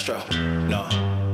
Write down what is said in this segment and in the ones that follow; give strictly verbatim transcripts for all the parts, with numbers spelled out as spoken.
Castro, no.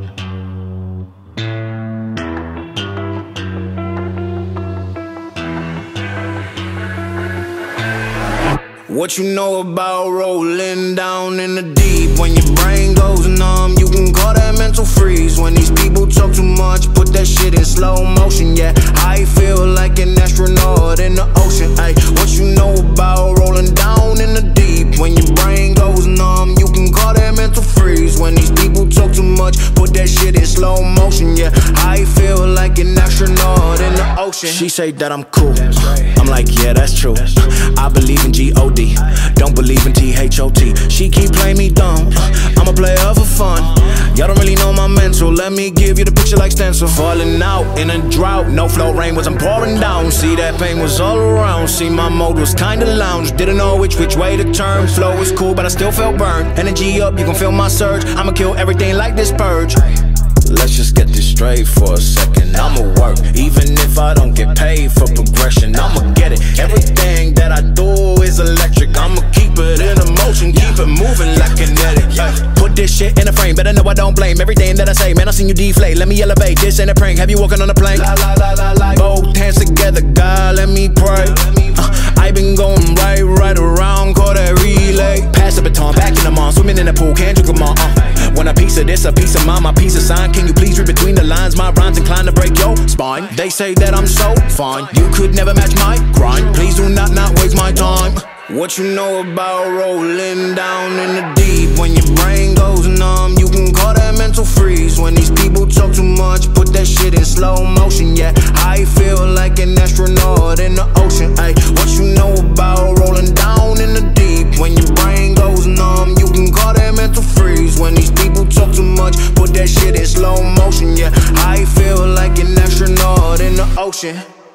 What you know about rolling down in the deep? When your brain goes numb, you can call that mental freeze. When these people talk too much, put that shit in slow motion. Yeah, I feel like an astronaut in the ocean. Ay, what you know about rolling down in the deep? When your brain goes numb, you can call that mental freeze. When these people talk too much, put that shit in slow motion. Yeah, I feel like an astronaut in the ocean. She say that I'm cool, I'm like, yeah, that's true. I believe in G O D, don't believe in T H O T. She keep playing me dumb, I'm a player for fun. Y'all don't really know my mental, let me give you the picture like stencil. Falling out in a drought, no flow, rain wasn't pouring down. See, that pain was all around, see, my mode was kinda lounge. Didn't know which which way to turn, flow was cool but I still felt burned. Energy up, you can feel my surge, I'ma kill everything like this purge. Let's just get this straight for a second. I'ma work, even if I don't get paid for progression. I'ma get it, everything that I do is electric. I'ma keep it in motion, keep it moving like kinetic. Ay, put this shit in a frame, better know I don't blame everything that I say. Man, I seen you deflate, let me elevate. This ain't a prank, have you walking on a plane? La, la, la, la, la. Both hands together, God, let me pray. uh, I been going right, right around, call that relay. Pass the baton, back in the mall, swimming in the pool, can't drink them all. uh. Want a piece of this, a piece of mine, my piece of sign. Can you please read between the lines? My rhymes inclined to break your spine. They say that I'm so fine, you could never match my grind. Please do not not waste my time. What you know about rolling down in the deep? When your brain goes numb, you can call that mental freeze. When these people talk too much, put that shit in slow motion. Yeah, I feel like an astronaut in the ocean. Ay, what you know about rolling down in the deep? When your brain goes numb, you can call that mental freeze. When these people talk too much, put that shit in slow motion. Yeah, I feel like an astronaut in the ocean.